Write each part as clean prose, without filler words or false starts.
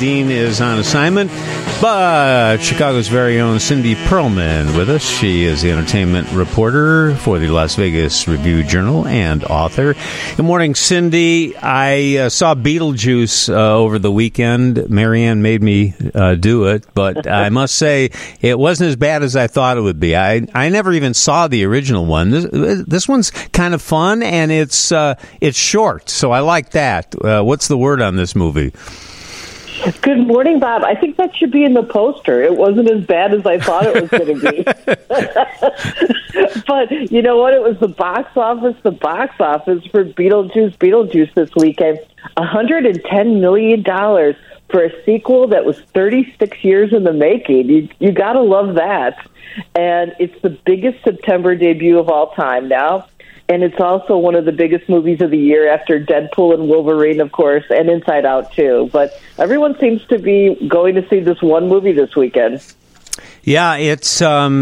Dean is on assignment, but Chicago's very own Cindy Perlman with us. She is the entertainment reporter for the Las Vegas Review-Journal and author. Good morning, Cindy. I saw Beetlejuice over the weekend. Marianne made me do it, but I must say it wasn't as bad as I thought it would be. I never even saw the original one. This one's kind of fun, and it's short, so I like that. What's the word on this movie? Good morning, Bob. I think that should be in the poster. It wasn't as bad as I thought it was going to be. But you know what? It was the box office for Beetlejuice this weekend. $110 million for a sequel that was 36 years in the making. You got to love that. And it's the biggest September debut of all time now. And it's also one of the biggest movies of the year after Deadpool and Wolverine, of course, and Inside Out, too. But everyone seems to be going to see this one movie this weekend. Yeah, it's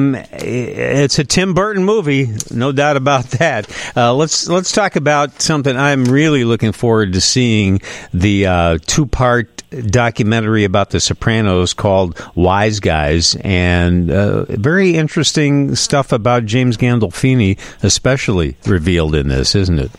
a Tim Burton movie, no doubt about that. Let's talk about something I'm really looking forward to seeing, the two-part documentary about The Sopranos called Wise Guys, and very interesting stuff about James Gandolfini, especially revealed in this, isn't it?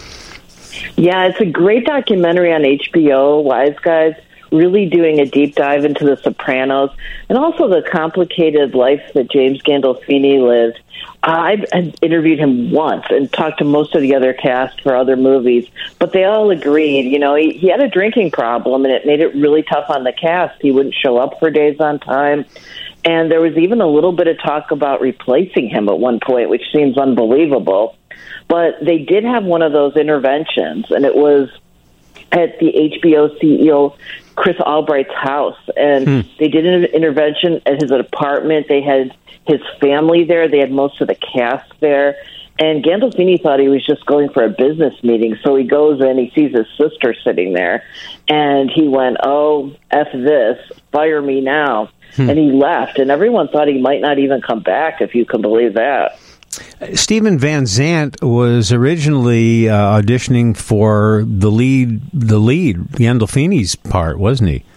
Yeah, it's a great documentary on HBO, Wise Guys, really doing a deep dive into The Sopranos and also the complicated life that James Gandolfini lived. I've interviewed him once and talked to most of the other cast for other movies, but they all agreed, you know, he had a drinking problem and it made it really tough on the cast. He wouldn't show up for days on time. And there was even a little bit of talk about replacing him at one point, which seems unbelievable. But they did have one of those interventions, and it was at the HBO CEO Chris Albright's house, and they did an intervention at his apartment. They had his family there. They had most of the cast there. And Gandolfini thought he was just going for a business meeting, so he goes in, he sees his sister sitting there, and he went, "Oh, F this, fire me now." And he left, and everyone thought he might not even come back, if you can believe that. Stephen Van Zandt was originally auditioning for the lead, Gandolfini's part, wasn't he?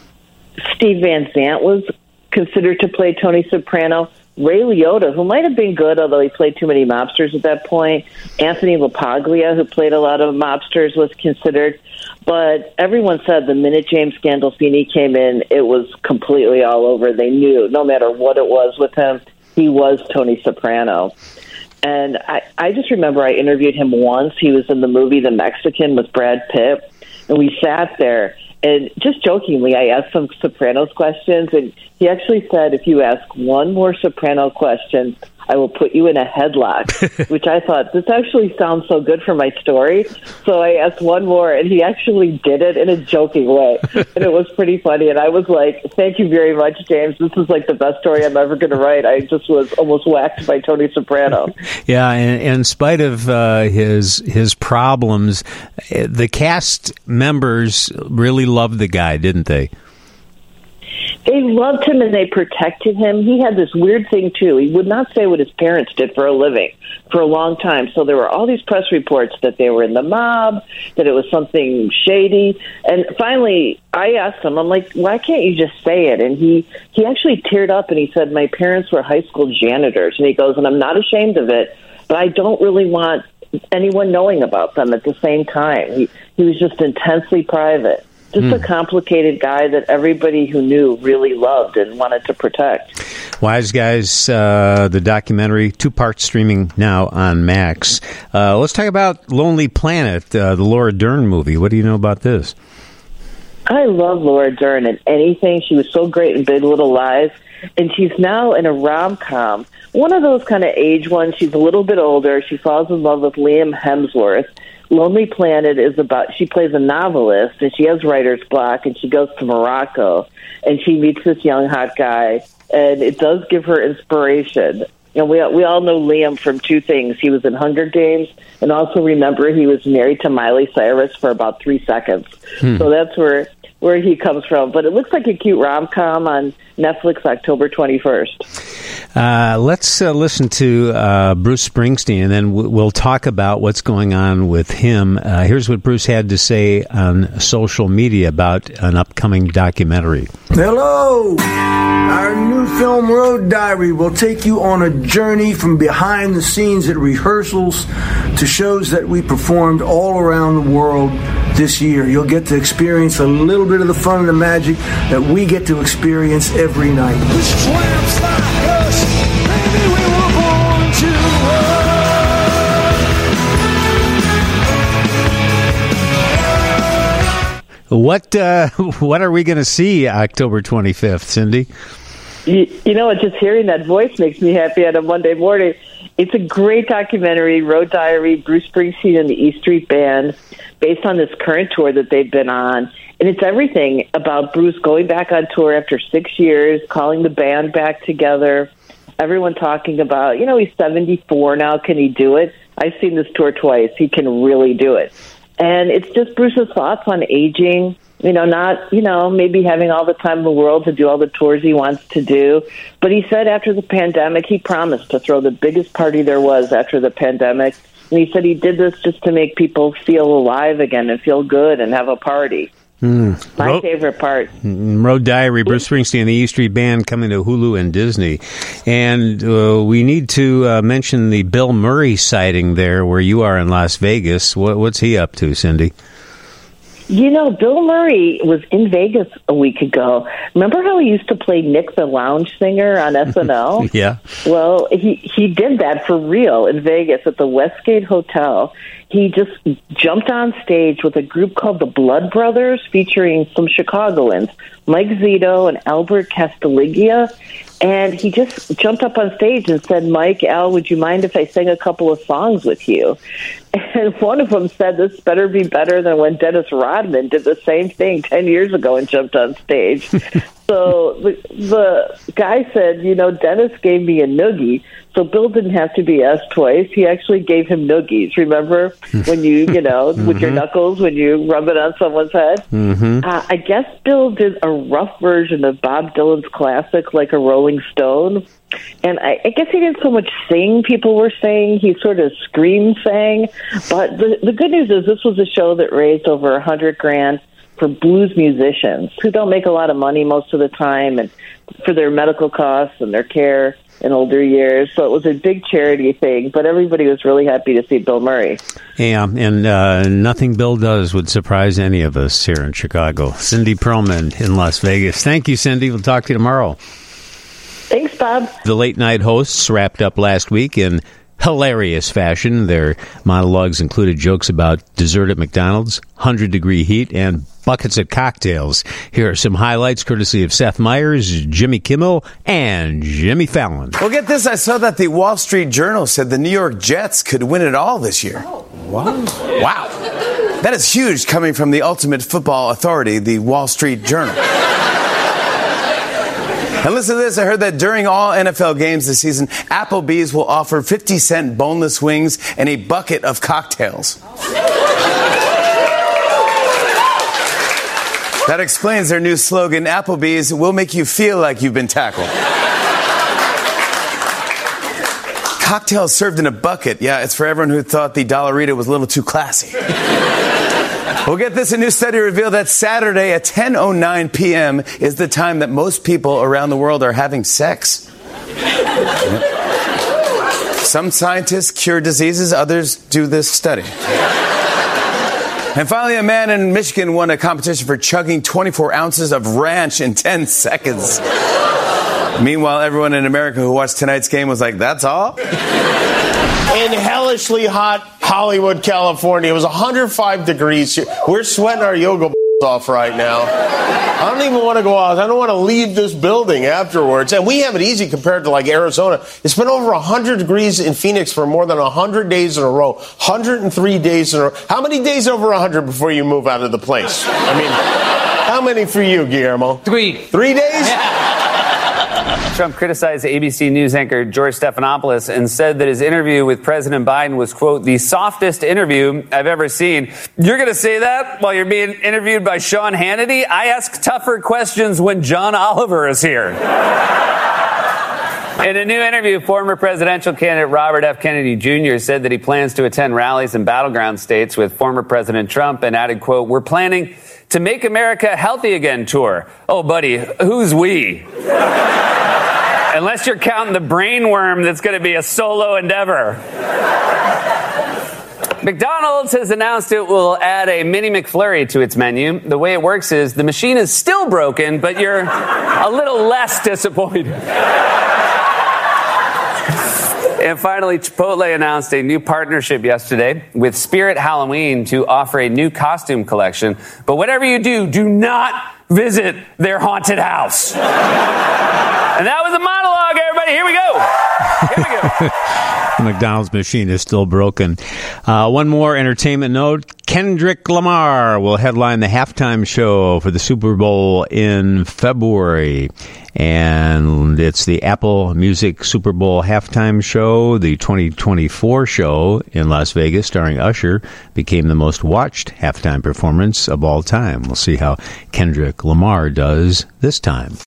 Steve Van Zandt was considered to play Tony Soprano. Ray Liotta, who might have been good, although he played too many mobsters at that point. Anthony LaPaglia, who played a lot of mobsters, was considered. But everyone said the minute James Gandolfini came in, it was completely all over. They knew, no matter what it was with him, he was Tony Soprano. And I just remember I interviewed him once. He was in the movie The Mexican with Brad Pitt. And we sat there, and just jokingly, I asked some Sopranos questions, and he actually said, if you ask one more Soprano question, I will put you in a headlock, which I thought, this actually sounds so good for my story. So I asked one more, and he actually did it in a joking way. And it was pretty funny. And I was like, thank you very much, James. This is like the best story I'm ever going to write. I just was almost whacked by Tony Soprano. Yeah, and in spite of his problems, the cast members really loved the guy, didn't they? They loved him and they protected him. He had this weird thing, too. He would not say what his parents did for a living for a long time. So there were all these press reports that they were in the mob, that it was something shady. And finally, I asked him, I'm like, why can't you just say it? And he actually teared up and he said, my parents were high school janitors. And he goes, and I'm not ashamed of it, but I don't really want anyone knowing about them at the same time. He was just intensely private. Just a complicated guy that everybody who knew really loved and wanted to protect. Wise Guys, the documentary, 2-part streaming now on Max. Let's talk about Lonely Planet, the Laura Dern movie. What do you know about this? I love Laura Dern in anything. She was so great in Big Little Lies. And she's now in a rom-com. One of those kind of age ones. She's a little bit older. She falls in love with Liam Hemsworth. Lonely Planet is about, she plays a novelist, and she has writer's block, and she goes to Morocco, and she meets this young, hot guy, and it does give her inspiration. You know, we all know Liam from two things. He was in Hunger Games, and also remember he was married to Miley Cyrus for about 3 seconds. So that's where he comes from. But it looks like a cute rom-com on Netflix October 21st. Let's listen to Bruce Springsteen, and then we'll talk about what's going on with him. Here's what Bruce had to say on social media about an upcoming documentary. Hello! Our new film, Road Diary, will take you on a journey from behind the scenes at rehearsals to shows that we performed all around the world this year. You'll get to experience a little bit of the fun and the magic that we get to experience every night. What are we going to see October 25th, Cindy? You know what? Just hearing that voice makes me happy on a Monday morning. It's a great documentary, Road Diary, Bruce Springsteen and the E Street Band, based on this current tour that they've been on. And it's everything about Bruce going back on tour after 6 years, calling the band back together. Everyone talking about, he's 74 now. Can he do it? I've seen this tour twice. He can really do it. And it's just Bruce's thoughts on aging, not, maybe having all the time in the world to do all the tours he wants to do. But he said after the pandemic, he promised to throw the biggest party there was after the pandemic. And he said he did this just to make people feel alive again and feel good and have a party. My favorite part. Road Diary, Bruce Springsteen and the E Street Band coming to Hulu and Disney. And we need to mention the Bill Murray sighting there where you are in Las Vegas. What's he up to, Cindy? Bill Murray was in Vegas a week ago. Remember how he used to play Nick the Lounge Singer on SNL? Yeah. Well, he did that for real in Vegas at the Westgate Hotel. He just jumped on stage with a group called the Blood Brothers featuring some Chicagoans, Mike Zito and Albert Castiglione. And he just jumped up on stage and said, Mike, Al, would you mind if I sang a couple of songs with you? And one of them said, this better be better than when Dennis Rodman did the same thing 10 years ago and jumped on stage. So the guy said, Dennis gave me a noogie, so Bill didn't have to be asked twice. He actually gave him noogies. Remember when you, with your knuckles, when you rub it on someone's head? I guess Bill did a rough version of Bob Dylan's classic, Like a Rolling Stone. And I guess he didn't so much sing, people were saying. He sort of scream-sang. But the good news is this was a show that raised over $100,000 for blues musicians who don't make a lot of money most of the time, and for their medical costs and their care in older years. So it was a big charity thing, but everybody was really happy to see Bill Murray. Yeah, and nothing Bill does would surprise any of us here in Chicago. Cindy Pearlman in Las Vegas. Thank you, Cindy. We'll talk to you tomorrow. Thanks, Bob. The late night hosts wrapped up last week in hilarious fashion. Their monologues included jokes about dessert at McDonald's, 100-degree heat, and buckets of cocktails. Here are some highlights courtesy of Seth Meyers, Jimmy Kimmel, and Jimmy Fallon. Well, get this. I saw that the Wall Street Journal said the New York Jets could win it all this year. What? Wow. That is huge coming from the ultimate football authority, the Wall Street Journal. And listen to this. I heard that during all NFL games this season, Applebee's will offer 50-cent boneless wings and a bucket of cocktails. That explains their new slogan, Applebee's will make you feel like you've been tackled. Cocktails served in a bucket. Yeah, it's for everyone who thought the Dollarita was a little too classy. We'll get this. A new study revealed that Saturday at 10:09 p.m. is the time that most people around the world are having sex. Some scientists cure diseases, others do this study. And finally, a man in Michigan won a competition for chugging 24 ounces of ranch in 10 seconds. Meanwhile, everyone in America who watched tonight's game was like, that's all? In hellishly hot Hollywood, California, it was 105 degrees. We're sweating our yoga off right now. I don't even want to go out. I don't want to leave this building afterwards. And we have it easy compared to like Arizona. It's been over 100 degrees in Phoenix for more than 100 days in a row. 103 days in a row. How many days over 100 before you move out of the place? I mean, how many for you, Guillermo? 3. 3 days? Yeah. Trump criticized ABC News anchor George Stephanopoulos and said that his interview with President Biden was, quote, the softest interview I've ever seen. You're going to say that while you're being interviewed by Sean Hannity? I ask tougher questions when John Oliver is here. In a new interview, former presidential candidate Robert F. Kennedy Jr. said that he plans to attend rallies in battleground states with former President Trump and added, quote, "We're planning to Make America Healthy Again tour." Oh, buddy, who's we? Unless you're counting the brainworm, that's going to be a solo endeavor. McDonald's has announced it will add a mini McFlurry to its menu. The way it works is the machine is still broken, but you're a little less disappointed. And finally, Chipotle announced a new partnership yesterday with Spirit Halloween to offer a new costume collection. But whatever you do, do not visit their haunted house. And that was a monologue, everybody. Here we go. Here we go. The McDonald's machine is still broken. One more entertainment note. Kendrick Lamar will headline the halftime show for the Super Bowl in February. And it's the Apple Music Super Bowl halftime show. The 2024 show in Las Vegas starring Usher became the most watched halftime performance of all time. We'll see how Kendrick Lamar does this time.